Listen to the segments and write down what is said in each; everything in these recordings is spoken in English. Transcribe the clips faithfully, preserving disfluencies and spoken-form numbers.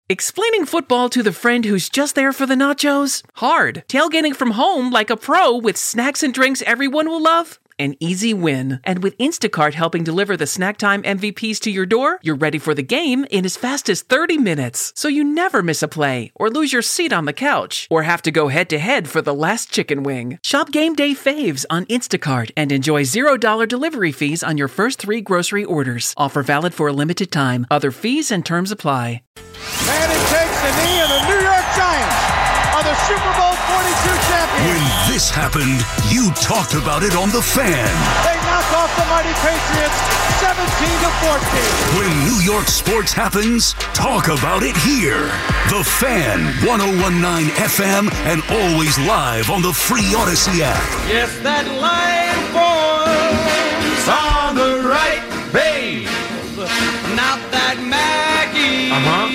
Explaining football to the friend who's just there for the nachos? Hard. Tailgating from home like a pro with snacks and drinks everyone will love? An easy win. And with Instacart helping deliver the snack time M V Ps to your door, you're ready for the game in as fast as thirty minutes. So you never miss a play, or lose your seat on the couch, or have to go head-to-head for the last chicken wing. Shop Game Day Faves on Instacart and enjoy zero dollars delivery fees on your first three grocery orders. Offer valid for a limited time. Other fees and terms apply. Manning takes the knee, and the New York Giants are the Super Bowl forty-two champions. When this happened, you talked about it on The Fan. They knock off the mighty Patriots seventeen to fourteen. When New York sports happens, talk about it here. The Fan, ten nineteen F M, and always live on the free Odyssey app. Yes, that line falls on the right, babe. Not that Maggie. Uh-huh.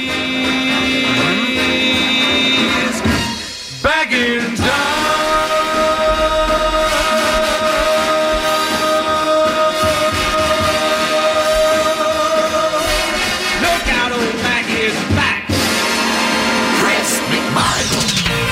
Back in town. Look out, old Maggie is back. Chris McMichael.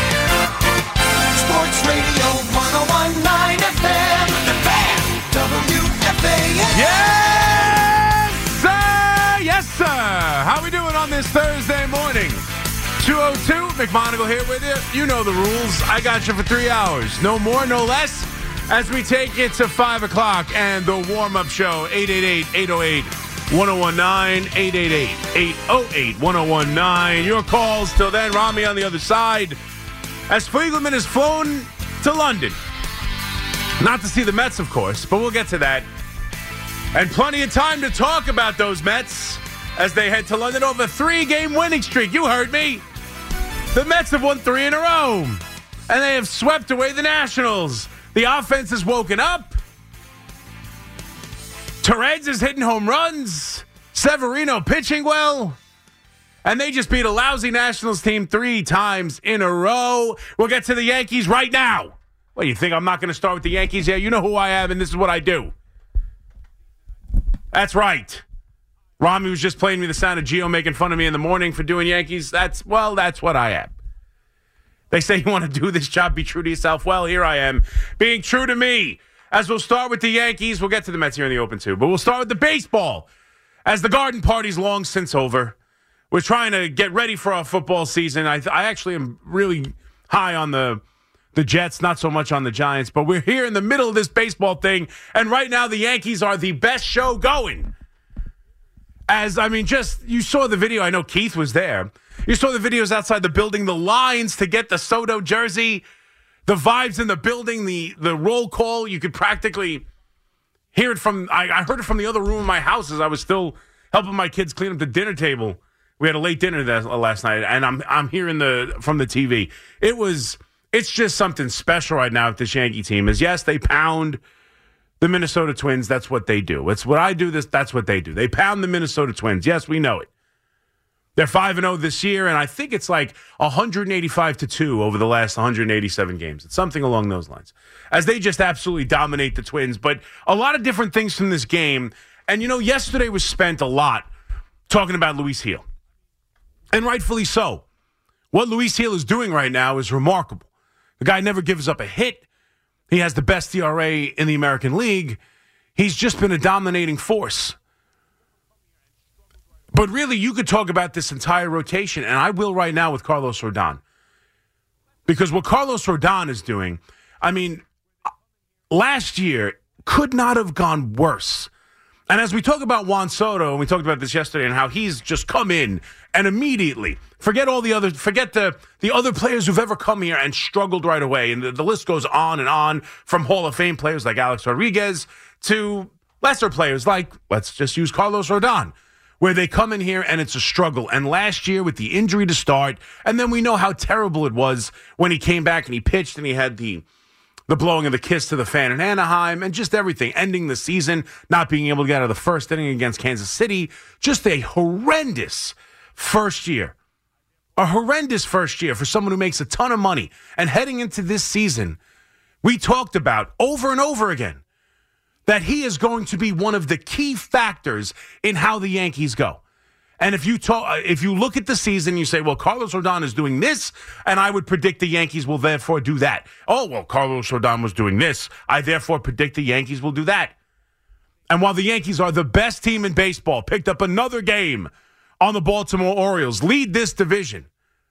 Sports Radio ten nineteen F M. The Fan. W F A N. Yes, sir. Yes, sir. How we doing on this Thursday morning? two oh two, McMonagle here with you. You know the rules. I got you for three hours. No more, no less. As we take it to five o'clock and the warm-up show, eight eight eight, eight oh eight, one oh one nine, eight eight eight, eight oh eight, one oh one nine. Your calls till then. Rami on the other side. As Fliegelman has flown to London. Not to see the Mets, of course, but we'll get to that. And plenty of time to talk about those Mets as they head to London over a three-game winning streak. You heard me. The Mets have won three in a row, and they have swept away the Nationals. The offense has woken up. Torres is hitting home runs. Severino pitching well. And they just beat a lousy Nationals team three times in a row. We'll get to the Yankees right now. What, you think I'm not going to start with the Yankees? Yeah, you know who I am, and this is what I do. That's right. Rami was just playing me the sound of Gio making fun of me in the morning for doing Yankees. That's, well, that's what I am. They say you want to do this job, be true to yourself. Well, here I am, being true to me. As we'll start with the Yankees, we'll get to the Mets here in the open too, but we'll start with the baseball. As the garden party's long since over, we're trying to get ready for our football season. I, I actually am really high on the the Jets, not so much on the Giants, but we're here in the middle of this baseball thing, and right now the Yankees are the best show going. As, I mean, just, you saw the video. I know Keith was there. You saw the videos outside the building, the lines to get the Soto jersey, the vibes in the building, the the roll call. You could practically hear it from, I, I heard it from the other room in my house as I was still helping my kids clean up the dinner table. We had a late dinner that, last night, and I'm I'm hearing the from the T V. It was, it's just something special right now with this Yankee team. Is yes, they pound the Minnesota Twins. That's what they do. It's what I do. This that's what they do. They pound the Minnesota Twins. Yes, we know it. They're five and oh this year, and I think it's like one eighty-five to two over the last one hundred eighty-seven games. It's something along those lines. As they just absolutely dominate the Twins. But a lot of different things from this game. And, you know, yesterday was spent a lot talking about Luis Gil. And rightfully so. What Luis Gil is doing right now is remarkable. The guy never gives up a hit. He has the best E R A in the American League. He's just been a dominating force. But really, you could talk about this entire rotation, and I will right now with Carlos Rodon. Because what Carlos Rodon is doing, I mean, last year could not have gone worse. And as we talk about Juan Soto, and we talked about this yesterday, and how he's just come in and immediately, forget all the other, forget the, the other players who've ever come here and struggled right away. And the, the list goes on and on, from Hall of Fame players like Alex Rodriguez to lesser players like, let's just use Carlos Rodon, where they come in here and it's a struggle. And last year with the injury to start, and then we know how terrible it was when he came back and he pitched and he had the the blowing of the kiss to the fan in Anaheim and just everything, ending the season, not being able to get out of the first inning against Kansas City. Just a horrendous first year. A horrendous first year for someone who makes a ton of money. And heading into this season, we talked about over and over again that he is going to be one of the key factors in how the Yankees go. And if you talk, if you look at the season, you say, well, Carlos Rodon is doing this, and I would predict the Yankees will therefore do that. Oh, well, Carlos Rodon was doing this. I therefore predict the Yankees will do that. And while the Yankees are the best team in baseball, picked up another game on the Baltimore Orioles, lead this division,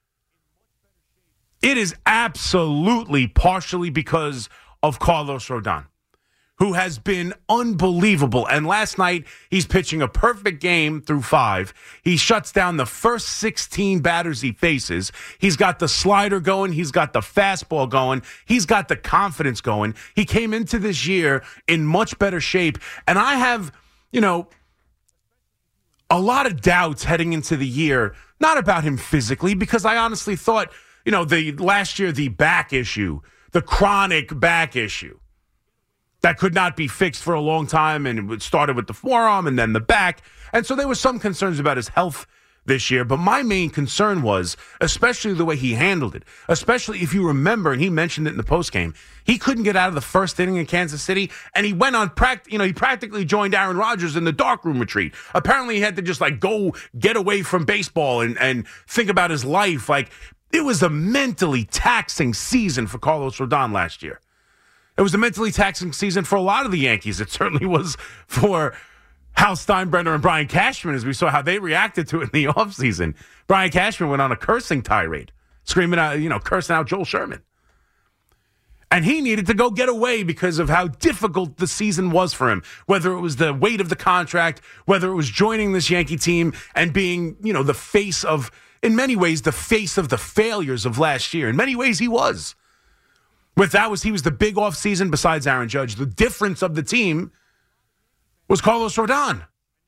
it is absolutely partially because of Carlos Rodon, who has been unbelievable. And last night, he's pitching a perfect game through five. He shuts down the first sixteen batters he faces. He's got the slider going. He's got the fastball going. He's got the confidence going. He came into this year in much better shape. And I have, you know, a lot of doubts heading into the year, not about him physically, because I honestly thought, you know, the last year, the back issue, the chronic back issue that could not be fixed for a long time, and it started with the forearm and then the back. And so there were some concerns about his health this year. But my main concern was, especially the way he handled it, especially if you remember, and he mentioned it in the postgame, he couldn't get out of the first inning in Kansas City, and he went on, pract- you know, he practically joined Aaron Rodgers in the darkroom retreat. Apparently he had to just like go get away from baseball and, and think about his life. Like, it was a mentally taxing season for Carlos Rodon last year. It was a mentally taxing season for a lot of the Yankees. It certainly was for Hal Steinbrenner and Brian Cashman, as we saw how they reacted to it in the offseason. Brian Cashman went on a cursing tirade, screaming out, you know, cursing out Joel Sherman. And he needed to go get away because of how difficult the season was for him, whether it was the weight of the contract, whether it was joining this Yankee team and being, you know, the face of, in many ways, the face of the failures of last year. In many ways, he was. With that was he was the big offseason besides Aaron Judge. The difference of the team was Carlos Rodon.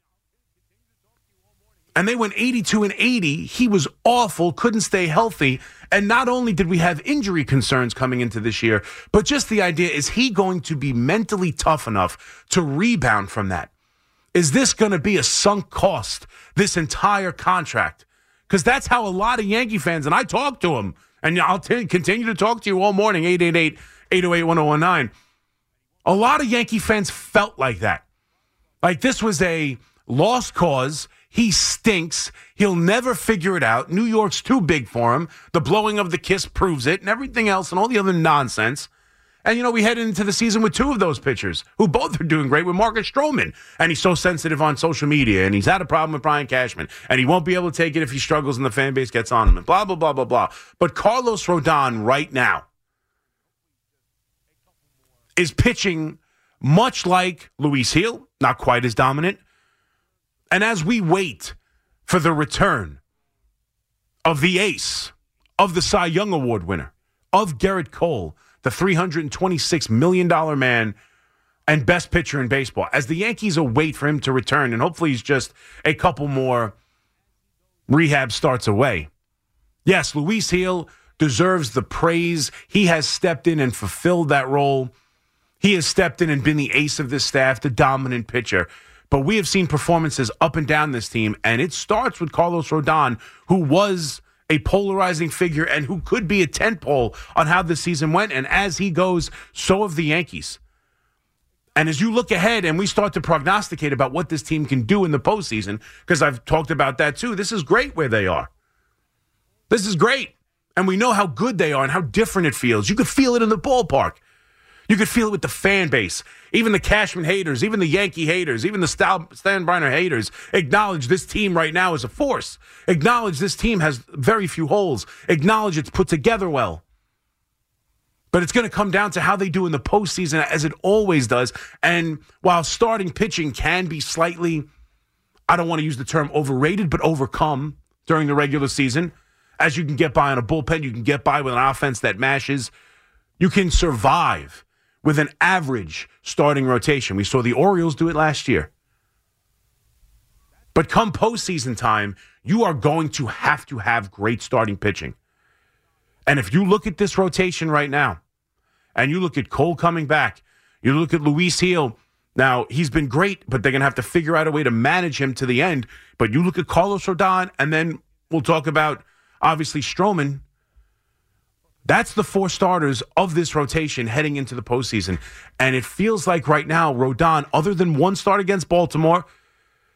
And they went eighty-two and eighty. He was awful, couldn't stay healthy. And not only did we have injury concerns coming into this year, but just the idea, is he going to be mentally tough enough to rebound from that? Is this going to be a sunk cost, this entire contract? Because that's how a lot of Yankee fans, and I talk to them, and I'll t- continue to talk to you all morning, eight eight eight, eight oh eight, one oh one nine. A lot of Yankee fans felt like that. Like this was a lost cause. He stinks. He'll never figure it out. New York's too big for him. The blowing of the kiss proves it, and everything else and all the other nonsense. And, you know, we headed into the season with two of those pitchers who both are doing great, with Marcus Stroman. And he's so sensitive on social media, and he's had a problem with Brian Cashman, and he won't be able to take it if he struggles and the fan base gets on him, and blah, blah, blah, blah, blah. But Carlos Rodon right now is pitching much like Luis Gil, not quite as dominant. And as we wait for the return of the ace, of the Cy Young Award winner, of Gerrit Cole, the three hundred twenty-six million dollars man and best pitcher in baseball, as the Yankees await for him to return, and hopefully he's just a couple more rehab starts away. Yes, Luis Gil deserves the praise. He has stepped in and fulfilled that role. He has stepped in and been the ace of this staff, the dominant pitcher. But we have seen performances up and down this team, and it starts with Carlos Rodon, who was a polarizing figure and who could be a tentpole on how this season went. And as he goes, so have the Yankees. And as you look ahead and we start to prognosticate about what this team can do in the postseason, because I've talked about that too, this is great where they are. This is great. And we know how good they are and how different it feels. You could feel it in the ballpark. You could feel it with the fan base. Even the Cashman haters, even the Yankee haters, even the Steinbrenner haters acknowledge this team right now is a force. Acknowledge this team has very few holes. Acknowledge it's put together well. But it's going to come down to how they do in the postseason, as it always does. And while starting pitching can be slightly, I don't want to use the term overrated, but overcome during the regular season, as you can get by on a bullpen, you can get by with an offense that mashes, you can survive with an average starting rotation. We saw the Orioles do it last year. But come postseason time, you are going to have to have great starting pitching. And if you look at this rotation right now, and you look at Cole coming back, you look at Luis Gil, now he's been great, but they're going to have to figure out a way to manage him to the end. But you look at Carlos Rodon, and then we'll talk about, obviously, Stroman. That's the four starters of this rotation heading into the postseason. And it feels like right now, Rodon, other than one start against Baltimore,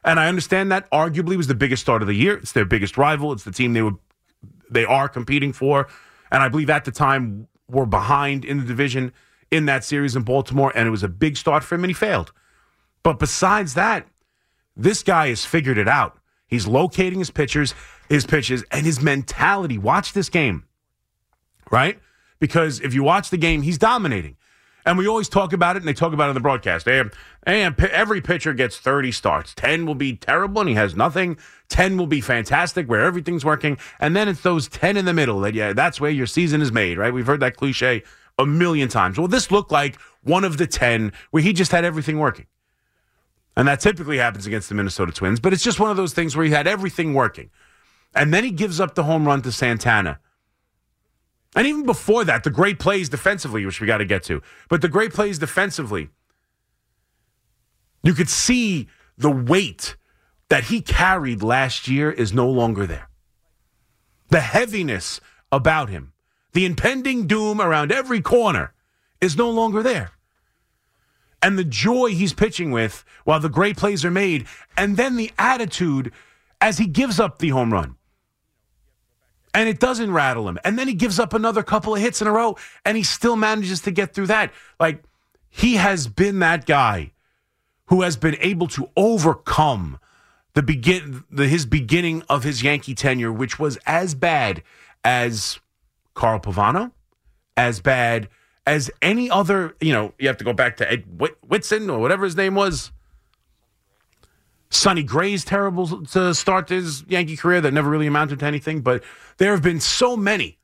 And I understand that arguably was the biggest start of the year. It's their biggest rival. It's the team they would, they are competing for. And I believe at the time were behind in the division in that series in Baltimore. And it was a big start for him, and he failed. But besides that, this guy has figured it out. He's locating his pitchers, his pitches, and his mentality. Watch this game, right? Because if you watch the game, he's dominating. And we always talk about it, and they talk about it in the broadcast. And, and every pitcher gets thirty starts. ten will be terrible, and he has nothing. ten will be fantastic, where everything's working. And then it's those ten in the middle that, yeah, that's where your season is made, right? We've heard that cliche a million times. Well, this looked like one of the ten where he just had everything working. And that typically happens against the Minnesota Twins. But it's just one of those things where he had everything working. And then he gives up the home run to Santana. And even before that, the great plays defensively, which we got to get to. But the great plays defensively, you could see the weight that he carried last year is no longer there. The heaviness about him, the impending doom around every corner is no longer there. And the joy he's pitching with while the great plays are made, and then the attitude as he gives up the home run. And it doesn't rattle him. And then he gives up another couple of hits in a row, and he still manages to get through that. Like, he has been that guy who has been able to overcome the begin the, his beginning of his Yankee tenure, which was as bad as Carl Pavano, as bad as any other, you know, you have to go back to Ed Whit- Whitson or whatever his name was. Sonny Gray's terrible to start his Yankee career that never really amounted to anything, but there have been so many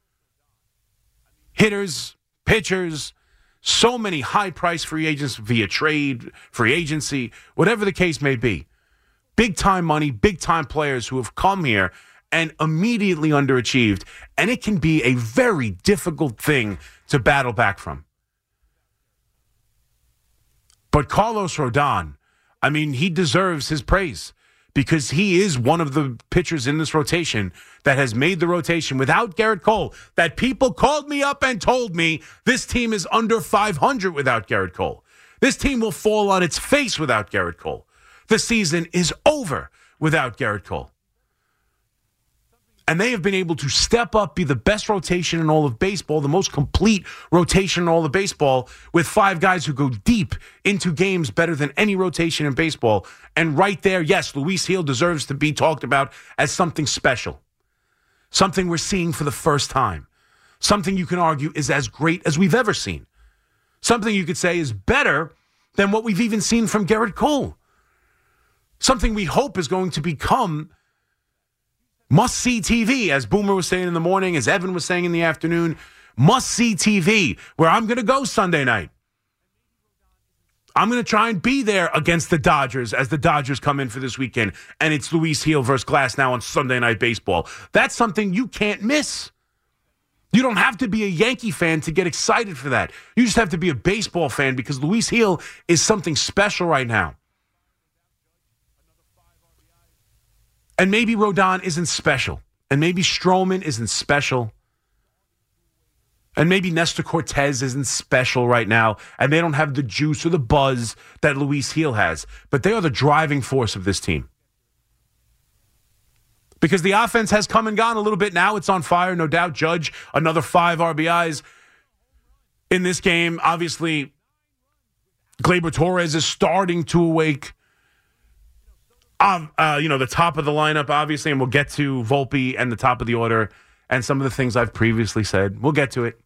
hitters, pitchers, so many high-priced free agents via trade, free agency, whatever the case may be. Big-time money, big-time players who have come here and immediately underachieved, and it can be a very difficult thing to battle back from. But Carlos Rodon, I mean, he deserves his praise because he is one of the pitchers in this rotation that has made the rotation without Garrett Cole. That people called me up and told me this team is under five hundred without Garrett Cole. This team will fall on its face without Garrett Cole. The season is over without Garrett Cole. And they have been able to step up, be the best rotation in all of baseball, the most complete rotation in all of baseball, with five guys who go deep into games better than any rotation in baseball. And right there, yes, Luis Gil deserves to be talked about as something special, something we're seeing for the first time, something you can argue is as great as we've ever seen, something you could say is better than what we've even seen from Garrett Cole, something we hope is going to become must-see T V, as Boomer was saying in the morning, as Evan was saying in the afternoon. Must-see T V, where I'm going to go Sunday night. I'm going to try and be there against the Dodgers as the Dodgers come in for this weekend. And it's Luis Gil versus Glasnow on Sunday Night Baseball. That's something you can't miss. You don't have to be a Yankee fan to get excited for that. You just have to be a baseball fan because Luis Gil is something special right now. And maybe Rodon isn't special. And maybe Stroman isn't special. And maybe Nestor Cortez isn't special right now. And they don't have the juice or the buzz that Luis Gil has. But they are the driving force of this team. Because the offense has come and gone a little bit now. It's on fire, no doubt. Judge, another five R B Is in this game. Obviously, Gleyber Torres is starting to awake. Um, uh, you know, the top of the lineup, obviously, and we'll get to Volpe and the top of the order and some of the things I've previously said. We'll get to it.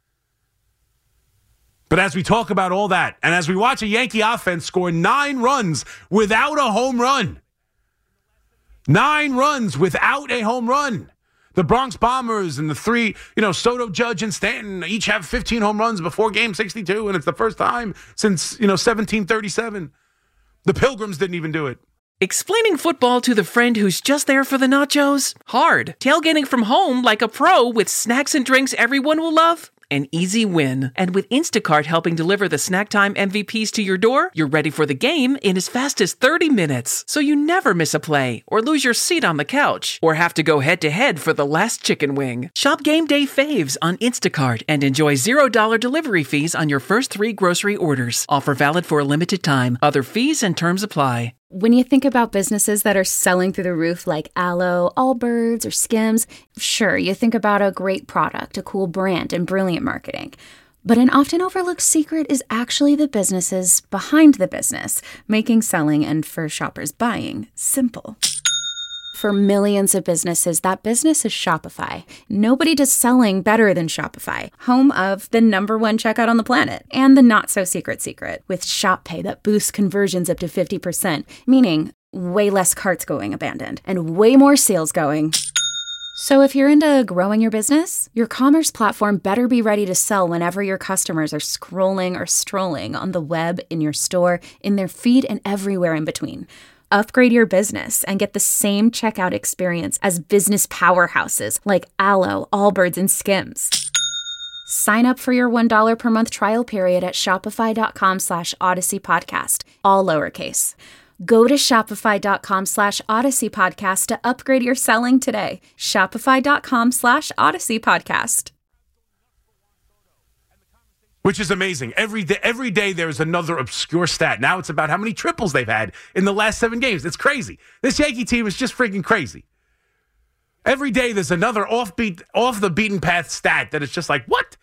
But as we talk about all that, and as we watch a Yankee offense score nine runs without a home run, nine runs without a home run. The Bronx Bombers and the three, you know, Soto, Judge, and Stanton each have fifteen home runs before game sixty-two, and it's the first time since, you know, seventeen thirty-seven. The Pilgrims didn't even do it. Explaining football to the friend who's just there for the nachos? Hard. Tailgating from home like a pro with snacks and drinks everyone will love? An easy win. And with Instacart helping deliver the snack time M V Ps to your door, you're ready for the game in as fast as thirty minutes. So you never miss a play or lose your seat on the couch or have to go head-to-head for the last chicken wing. Shop Game Day Faves on Instacart and enjoy zero dollars delivery fees on your first three grocery orders. Offer valid for a limited time. Other fees and terms apply. When you think about businesses that are selling through the roof like Aloe, Allbirds, or Skims, sure, you think about a great product, a cool brand, and brilliant marketing. But an often overlooked secret is actually the businesses behind the business, making selling and for shoppers buying simple. For millions of businesses, that business is Shopify. Nobody does selling better than Shopify, home of the number one checkout on the planet, and the not-so-secret secret, with Shop Pay that boosts conversions up to fifty percent, meaning way less carts going abandoned, and way more sales going. So if you're into growing your business, your commerce platform better be ready to sell whenever your customers are scrolling or strolling on the web, in your store, in their feed, and everywhere in between. Upgrade your business and get the same checkout experience as business powerhouses like Aloe, Allbirds, and Skims. Sign up for your one dollar per month trial period at shopify.com slash Odyssey Podcast, all lowercase. Go to shopify.com slash Odyssey Podcast to upgrade your selling today. Shopify.com slash Odyssey Podcast. Which is amazing. Every day, every day there's another obscure stat. Now it's about how many triples they've had in the last seven games. It's crazy. This Yankee team is just freaking crazy. Every day there's another offbeat, off the beaten path stat that is just like, what?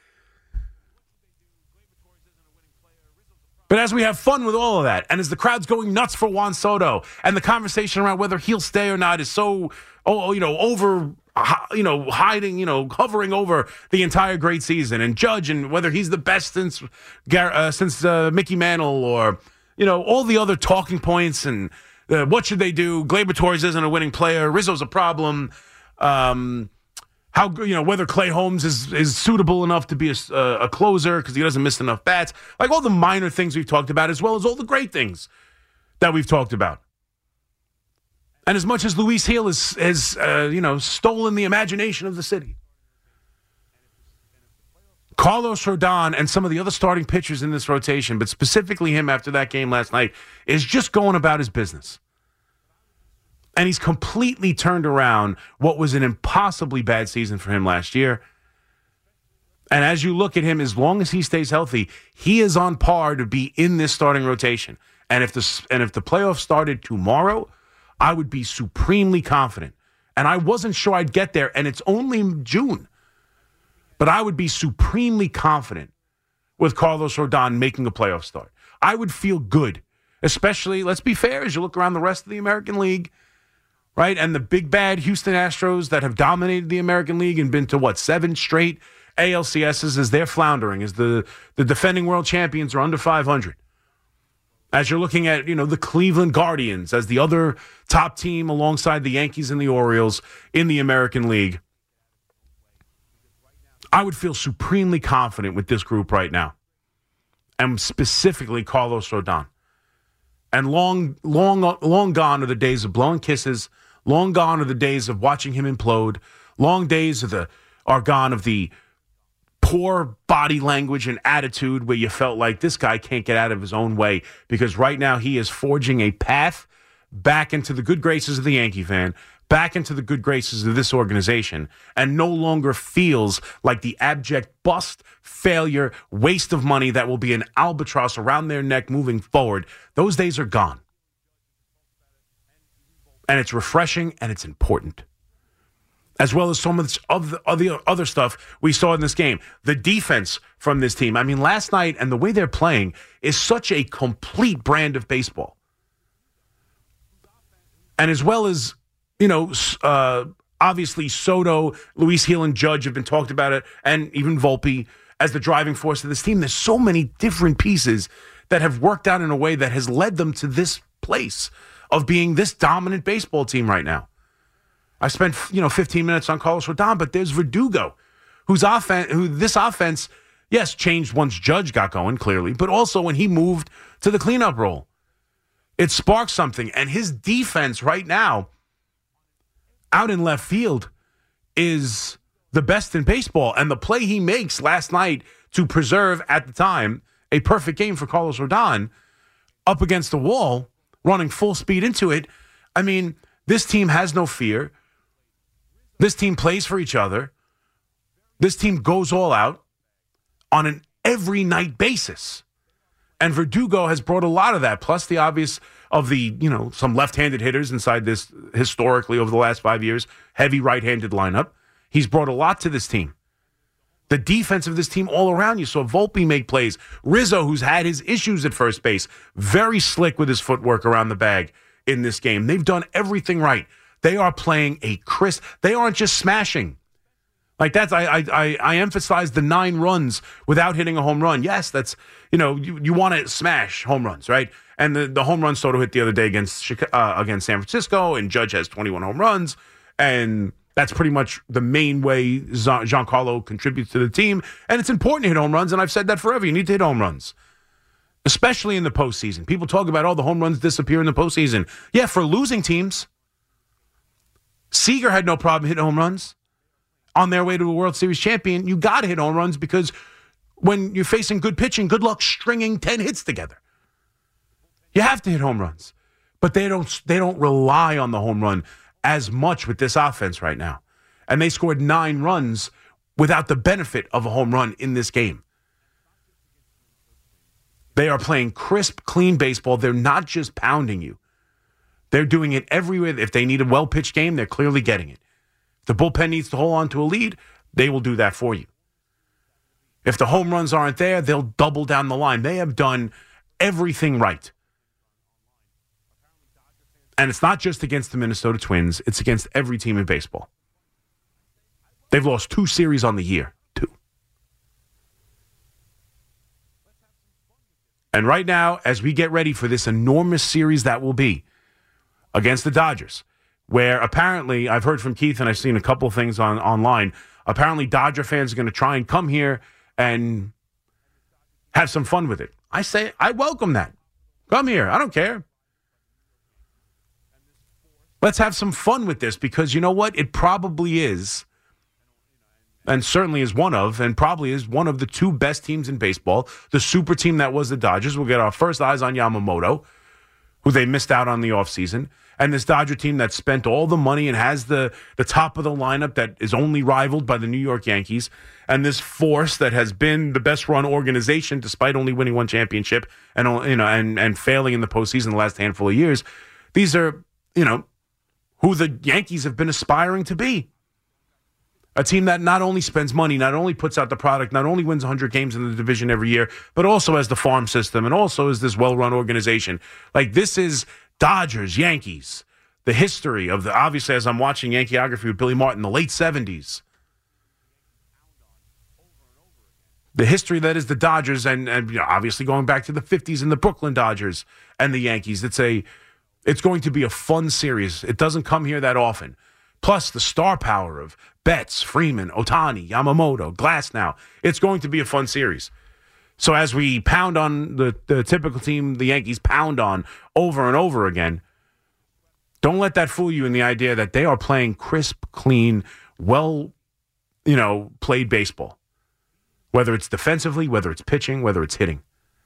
But as we have fun with all of that, and as the crowd's going nuts for Juan Soto, and the conversation around whether he'll stay or not is so, oh, you know, over... you know, hiding, you know, hovering over the entire great season, and Judge and whether he's the best since uh, since uh, Mickey Mantle, or, you know, all the other talking points, and uh, what should they do? Gleyber Torres isn't a winning player. Rizzo's a problem. Um, how, you know, whether Clay Holmes is, is suitable enough to be a, a closer because he doesn't miss enough bats. Like all the minor things we've talked about, as well as all the great things that we've talked about. And as much as Luis Gil has, has uh, you know, stolen the imagination of the city, Carlos Rodon and some of the other starting pitchers in this rotation, but specifically him after that game last night, is just going about his business. And he's completely turned around what was an impossibly bad season for him last year. And as you look at him, as long as he stays healthy, he is on par to be in this starting rotation. And if the, and if the playoffs started tomorrow, I would be supremely confident. And I wasn't sure I'd get there, and it's only June. But I would be supremely confident with Carlos Rodon making a playoff start. I would feel good, especially, let's be fair, as you look around the rest of the American League, right? And the big bad Houston Astros that have dominated the American League and been to, what, seven straight A L C S's as they're floundering, as the, the defending world champions are under five hundred. As you're looking at, you know, the Cleveland Guardians as the other top team alongside the Yankees and the Orioles in the American League, I would feel supremely confident with this group right now, and specifically Carlos Rodon. And long, long, long gone are the days of blowing kisses. Long gone are the days of watching him implode. Long days of the are gone of the poor body language and attitude where you felt like this guy can't get out of his own way, because right now he is forging a path back into the good graces of the Yankee fan, back into the good graces of this organization, and no longer feels like the abject bust, failure, waste of money that will be an albatross around their neck moving forward. Those days are gone. And it's refreshing and it's important. As well as so much of the, of the other stuff we saw in this game. The defense from this team. I mean, last night and the way they're playing is such a complete brand of baseball. And as well as, you know, uh, obviously Soto, Luis Gil, and Judge have been talked about it, and even Volpe as the driving force of this team. There's so many different pieces that have worked out in a way that has led them to this place of being this dominant baseball team right now. I spent, you know, fifteen minutes on Carlos Rodon, but there's Verdugo, whose offense, who this offense, yes, changed once Judge got going, clearly, but also when he moved to the cleanup role. It sparked something, and his defense right now, out in left field, is the best in baseball. And the play he makes last night to preserve, at the time, a perfect game for Carlos Rodon, up against the wall, running full speed into it. I mean, this team has no fear. This team plays for each other. This team goes all out on an every night basis. And Verdugo has brought a lot of that, plus the obvious of the, you know, some left-handed hitters inside this historically over the last five years, heavy right-handed lineup. He's brought a lot to this team. The defense of this team all around you. So Volpe make plays. Rizzo, who's had his issues at first base, very slick with his footwork around the bag in this game. They've done everything right. They are playing a crisp. They aren't just smashing. Like that's, I, I, I, I emphasize the nine runs without hitting a home run. Yes, that's, you know, you, you want to smash home runs, right? And the, the home run Soto hit the other day against uh, against San Francisco, and Judge has twenty-one home runs, and that's pretty much the main way Giancarlo contributes to the team. And it's important to hit home runs, and I've said that forever. You need to hit home runs, especially in the postseason. People talk about, oh, the home runs disappear in the postseason. Yeah, for losing teams. Seager had no problem hitting home runs. On their way to a World Series champion, you got to hit home runs because when you're facing good pitching, good luck stringing ten hits together. You have to hit home runs. But they don't they don't rely on the home run as much with this offense right now. And they scored nine runs without the benefit of a home run in this game. They are playing crisp, clean baseball. They're not just pounding you. They're doing it everywhere. If they need a well-pitched game, they're clearly getting it. If the bullpen needs to hold on to a lead, they will do that for you. If the home runs aren't there, they'll double down the line. They have done everything right. And it's not just against the Minnesota Twins. It's against every team in baseball. They've lost two series on the year. Two. And right now, as we get ready for this enormous series that will be against the Dodgers, where apparently, I've heard from Keith and I've seen a couple of things on online, apparently Dodger fans are going to try and come here and have some fun with it. I say, I welcome that. Come here. I don't care. Let's have some fun with this because you know what? It probably is, and certainly is one of, and probably is one of the two best teams in baseball. The super team that was the Dodgers. We'll get our first eyes on Yamamoto, who they missed out on the offseason. And this Dodger team that spent all the money and has the, the top of the lineup that is only rivaled by the New York Yankees. And this force that has been the best run organization despite only winning one championship and, you know, and, and failing in the postseason the last handful of years. These are, you know, who the Yankees have been aspiring to be. A team that not only spends money, not only puts out the product, not only wins one hundred games in the division every year, but also has the farm system and also is this well-run organization. Like, this is Dodgers, Yankees, the history of the, obviously, as I'm watching Yankeeography with Billy Martin, the late seventies. The history that is the Dodgers and, and you know, obviously going back to the fifties and the Brooklyn Dodgers and the Yankees. It's a, it's going to be a fun series. It doesn't come here that often. Plus the star power of Betts, Freeman, Ohtani, Yamamoto, Glasnow. It's going to be a fun series. So as we pound on the, the typical team the Yankees pound on over and over again, don't let that fool you in the idea that they are playing crisp, clean, well, you know, played baseball. Whether it's defensively, whether it's pitching, whether it's hitting.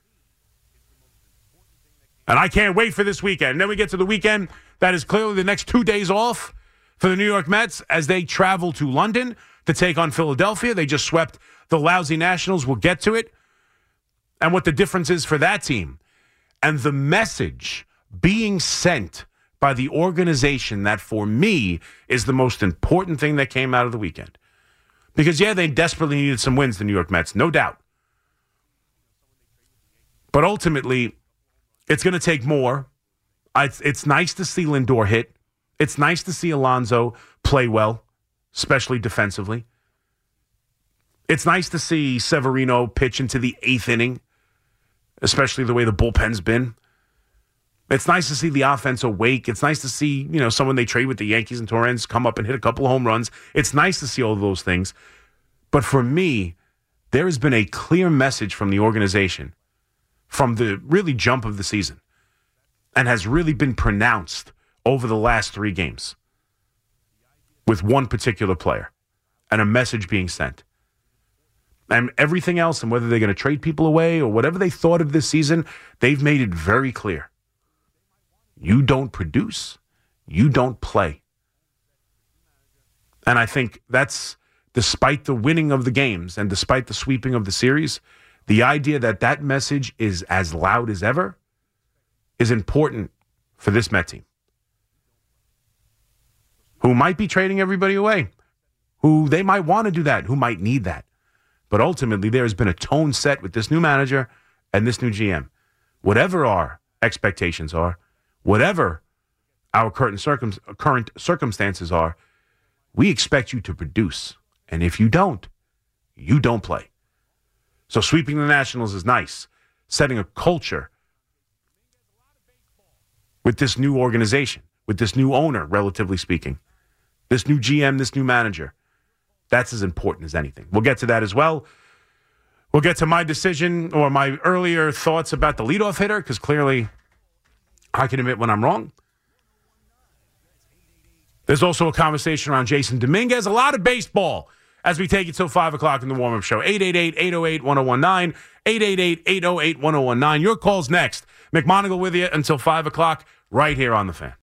And I can't wait for this weekend. And then we get to the weekend. That is clearly the next two days off for the New York Mets as they travel to London to take on Philadelphia. They just swept the lousy Nationals. We'll get to it. And what the difference is for that team. And the message being sent by the organization that, for me, is the most important thing that came out of the weekend. Because, yeah, they desperately needed some wins, the New York Mets, no doubt. But ultimately, it's going to take more. It's, it's nice to see Lindor hit. It's nice to see Alonso play well, especially defensively. It's nice to see Severino pitch into the eighth inning, especially the way the bullpen's been. It's nice to see the offense awake. It's nice to see, you know, someone they trade with the Yankees and Torrens come up and hit a couple of home runs. It's nice to see all of those things. But for me, there has been a clear message from the organization from the really jump of the season and has really been pronounced over the last three games with one particular player and a message being sent. And everything else, and whether they're going to trade people away or whatever they thought of this season, they've made it very clear. You don't produce. You don't play. And I think that's, despite the winning of the games and despite the sweeping of the series, the idea that that message is as loud as ever is important for this Met team, who might be trading everybody away, who they might want to do that, who might need that. But ultimately, there has been a tone set with this new manager and this new G M. Whatever our expectations are, whatever our current, circum- current circumstances are, we expect you to produce. And if you don't, you don't play. So sweeping the Nationals is nice. Setting a culture with this new organization, with this new owner, relatively speaking, this new G M, this new manager. That's as important as anything. We'll get to that as well. We'll get to my decision or my earlier thoughts about the leadoff hitter, because clearly I can admit when I'm wrong. There's also a conversation around Jason Dominguez. A lot of baseball as we take it till five o'clock in the warm-up show. eight eight eight, eight oh eight, one oh one nine. eight eight eight, eight oh eight, one oh one nine. Your call's next. McMonagle with you until five o'clock right here on The Fan.